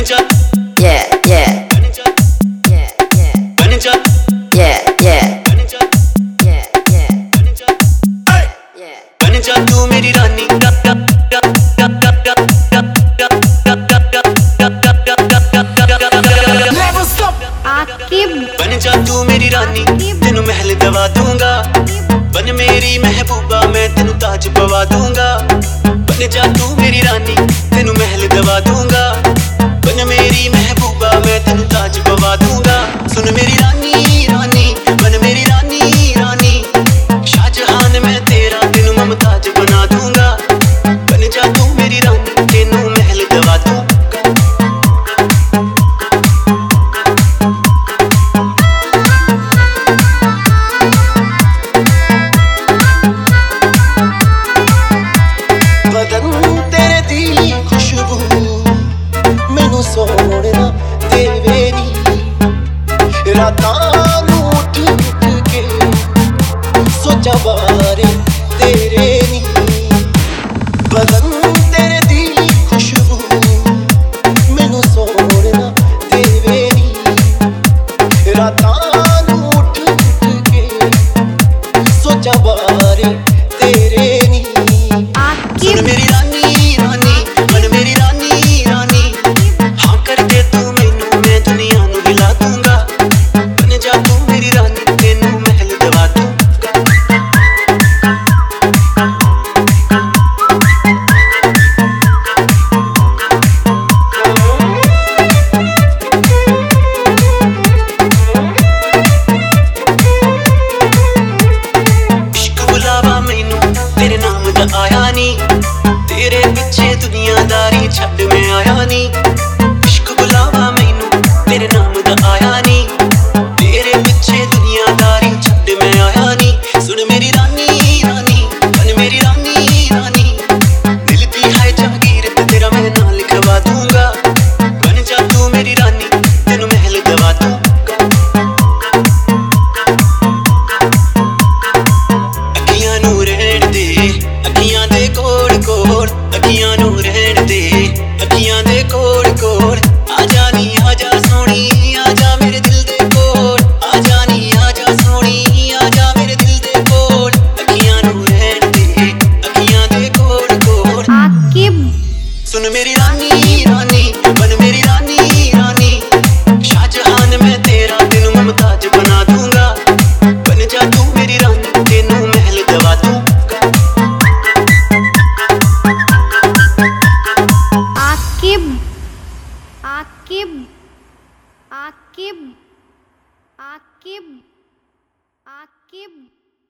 बन जा बन जा बन जा बन जा तू मेरी रानी बन जा तू मेरी रानी तेनू महल दवा दूंगा बन मेरी महबूबा मैं तेनू ताज पवा दूंगा बन जा तू मेरी रानी तेनू महल दवा दूंगा बन मेरी महबूबा मैं तेनू ताज पवा दूंगा सुन मेरी रानी रानी बन मेरी रानी रानी शाहजहान मैं तेरा तेनू मुमताज बना दूंगा बन जा तू मेरी रानी तेनू महल दवा दूंगा सोना तेरे नी रातां नूं उठ के सोचा बारे तेरे नी बदन तेरे दी खुशबू मैनू सोना तेरे नी रातां नूं उठ के सोचा बारे तेरे नी सुन मेरी रानी रानी बन मेरी रानी रानी तेरे नाम दा आया नी तेरे पिछे दुनियादारी छड्ड मैं आया नी इश्क बुलावा मैनू तेरे नाम दा आया नी तेरे पिछे दुनियादारी छड्ड मैं आया नी सुन मेरी रानी रानी बन मेरी रानी रानी दिल दी है जागीर ते तेरा मैं नाम लिखवा दूंगा बन जा तू मेरी रानी तेनू महल दवा दूंगा अखियां नू रहण दे अखियां दे कोड़ कोड़ अखियां नू रहण दे अखियां दे कोड़ कोड़ आजा नी आजा सोनी आजा मेरे दिल दे कोड़ आजा नी आजा सोनी आजा मेरे दिल दे कोड़ अखियां नू रहण दे अखियां दे कोड़ कोड़ सुन मेरी रानी रानी बन मेरी रानी रानी शाहजहान मैं तेरा तेनू मुमताज बना दूंगा बन जा तू मेरी रानी तेनू महल दवा दूंगा आकिब